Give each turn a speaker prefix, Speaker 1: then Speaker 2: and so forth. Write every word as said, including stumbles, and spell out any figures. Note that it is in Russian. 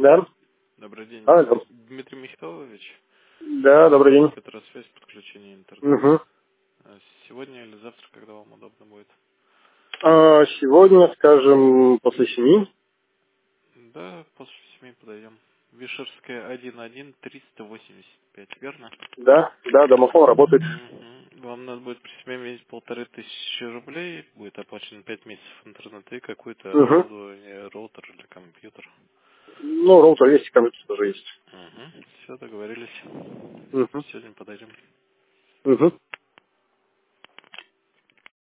Speaker 1: Да.
Speaker 2: Добрый день.
Speaker 1: Алло.
Speaker 2: Дмитрий Михайлович,
Speaker 1: Да, добрый день.
Speaker 2: это связь подключения интернета.
Speaker 1: Угу.
Speaker 2: Сегодня или завтра, когда вам удобно будет?
Speaker 1: А, сегодня, скажем, после семи.
Speaker 2: Да, после семи подойдем. Вишерская один один триста восемьдесят пять, верно?
Speaker 1: Да, да, домофон работает.
Speaker 2: Угу. Вам надо будет при себе иметь полторы тысячи рублей, будет оплачено пять месяцев интернета и какое-то
Speaker 1: Угу.
Speaker 2: оборудование, роутер или компьютер.
Speaker 1: Ну, роутер есть, и компьютер тоже есть.
Speaker 2: Угу. Все, договорились.
Speaker 1: Угу.
Speaker 2: Сегодня подойдем.
Speaker 1: Угу.